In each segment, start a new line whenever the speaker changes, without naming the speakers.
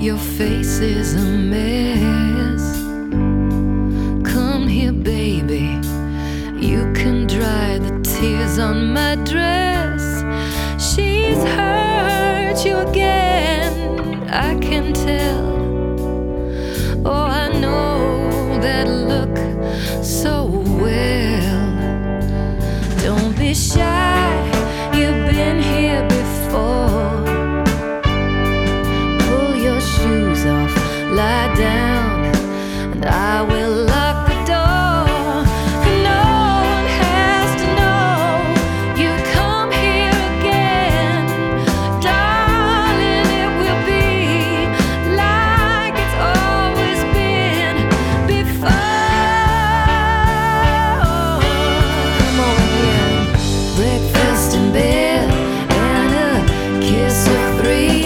Your face is a mess. Come here, baby. You can dry the tears on my dress. She's hurt you again, I can tell. Oh, I know that look so well. Don't be shy, you've been here before. Pull your shoes off, lie down, and I will lock the door. No one has to know you come here again. Darling, it will be like it's always been before. Come over here. Breakfast in bed and a kiss of 3.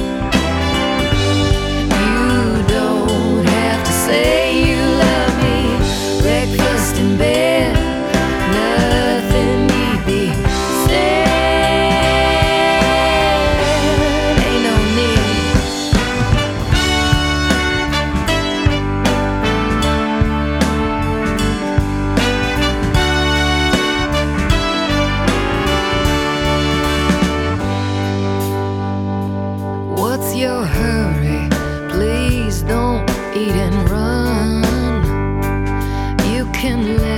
What's your hurry? Please don't eat and run. You can let